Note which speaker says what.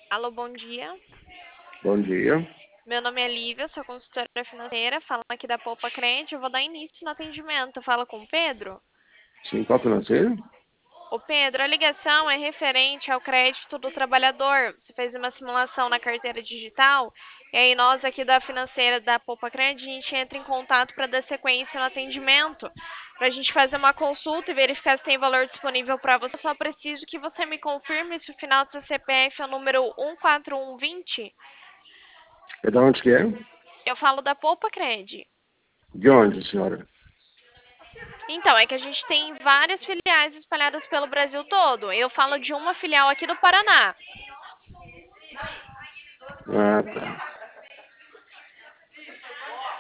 Speaker 1: Alô, bom dia.
Speaker 2: Bom dia.
Speaker 1: Meu nome é Lívia, sou consultora financeira, falando aqui da Poupa Crente. Eu vou dar início no atendimento. Fala com o Pedro.
Speaker 2: Sim, qual financeiro?
Speaker 1: Ô Pedro, a ligação é referente ao crédito do trabalhador. Você fez uma simulação na carteira digital e aí nós aqui da financeira da Poupa Crente, a gente entra em contato para dar sequência no atendimento, para a gente fazer uma consulta e verificar se tem valor disponível para você. Eu só preciso que você me confirme se o final do seu CPF é o número 14120.
Speaker 2: É da onde que é?
Speaker 1: Eu falo da Poupa Cred.
Speaker 2: De onde, senhora?
Speaker 1: Então, é que a gente tem várias filiais espalhadas pelo Brasil todo. Eu falo de uma filial aqui do Paraná.
Speaker 2: Ah, tá.